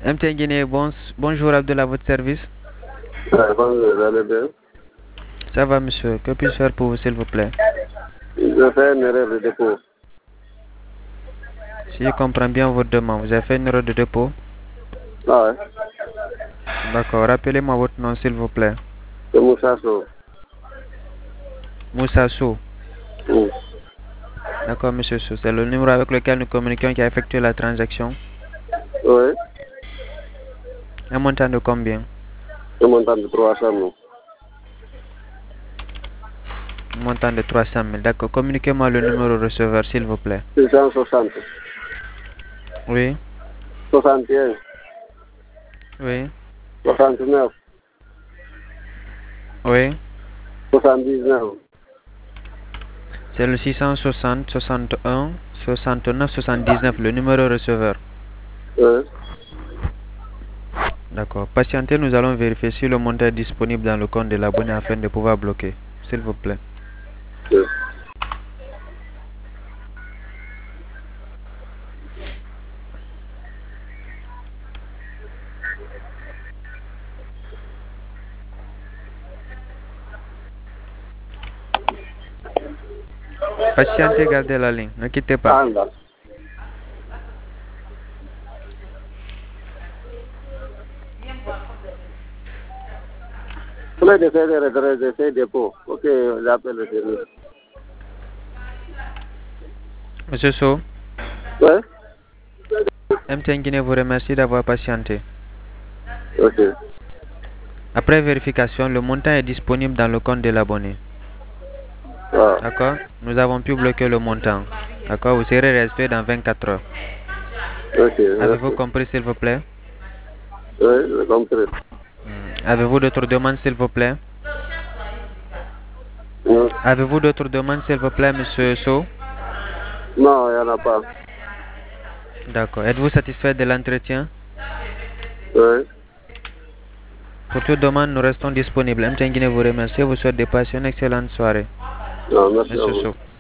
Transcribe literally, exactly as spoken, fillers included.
M T N Guinée, bon, bonjour Abdullah, à votre service. Ouais, bonjour, vous allez bien? Ça va, monsieur. Que puis-je faire pour vous, s'il vous plaît? Je fais une erreur de dépôt. Si je comprends bien votre demande, vous avez fait une erreur de dépôt? Ah ouais? D'accord. Rappelez-moi votre nom, s'il vous plaît. C'est Moussa Sow. Moussa Sow. Mm. D'accord, monsieur Sow. C'est le numéro avec lequel nous communiquons qui a effectué la transaction. Oui, Un montant de combien? un montant de trois cents mille. Un montant de trois cent mille. D'accord. Communiquez-moi le numéro receveur, s'il vous plaît. six cent soixante. Oui. soixante et un. Oui. soixante-neuf. Oui. soixante-dix-neuf. C'est le six cent soixante, soixante et un, soixante-neuf, soixante-dix-neuf, le numéro receveur. Oui. D'accord. Patientez, nous allons vérifier si le montant est disponible dans le compte de l'abonné afin de pouvoir bloquer. S'il vous plaît. Oui. Patientez, gardez la ligne. Ne quittez pas. Ah, là. Je vais faire des retraits de ces dépôts. Ok, j'appelle le service. Monsieur Sow, Oui? M T N Guinée vous remercie d'avoir patienté. Ok. Après vérification, le montant est disponible dans le compte de l'abonné. Ah. D'accord? Nous avons pu bloquer le montant. D'accord? Vous serez resté dans vingt-quatre heures. Ok, Avez-vous merci. compris, s'il vous plaît? Oui, j'ai compris. Avez-vous d'autres demandes, s'il vous plaît? Mm. Avez-vous d'autres demandes, s'il vous plaît, monsieur Sow? Non, il n'y en a pas. D'accord. Êtes-vous satisfait de l'entretien? Oui. Pour toute demande, nous restons disponibles. M T N Guinée vous remercie et vous souhaite de passer une excellente soirée. Non, merci à Monsieur vous. Sow.